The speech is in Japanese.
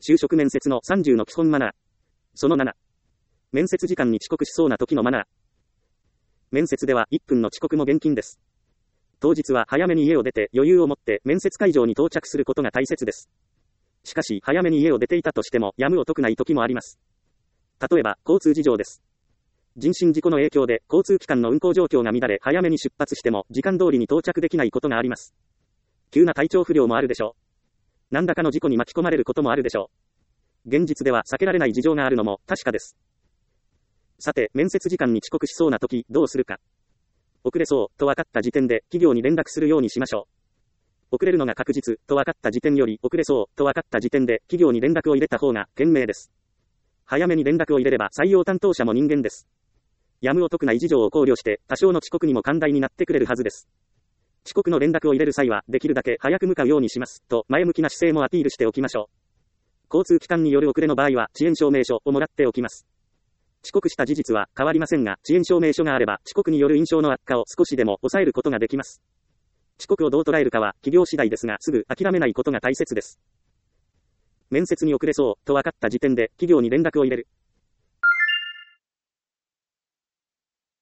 就職面接の30の基本マナー。その7。面接時間に遅刻しそうな時のマナー。面接では1分の遅刻も厳禁です。当日は早めに家を出て余裕を持って面接会場に到着することが大切です。しかし早めに家を出ていたとしてもやむを得ない時もあります。例えば交通事情です。人身事故の影響で交通機関の運行状況が乱れ早めに出発しても時間通りに到着できないことがあります。急な体調不良もあるでしょう。何らかの事故に巻き込まれることもあるでしょう。現実では避けられない事情があるのも確かです。さて、面接時間に遅刻しそうな時どうするか。遅れそうと分かった時点で企業に連絡するようにしましょう。遅れるのが確実と分かった時点より遅れそうと分かった時点で企業に連絡を入れた方が賢明です。早めに連絡を入れれば採用担当者も人間です。やむを得ない事情を考慮して多少の遅刻にも寛大になってくれるはずです。遅刻の連絡を入れる際はできるだけ早く向かうようにしますと前向きな姿勢もアピールしておきましょう。交通機関による遅れの場合は遅延証明書をもらっておきます。遅刻した事実は変わりませんが遅延証明書があれば遅刻による印象の悪化を少しでも抑えることができます。遅刻をどう捉えるかは企業次第ですがすぐ諦めないことが大切です。面接に遅れそうと分かった時点で企業に連絡を入れる。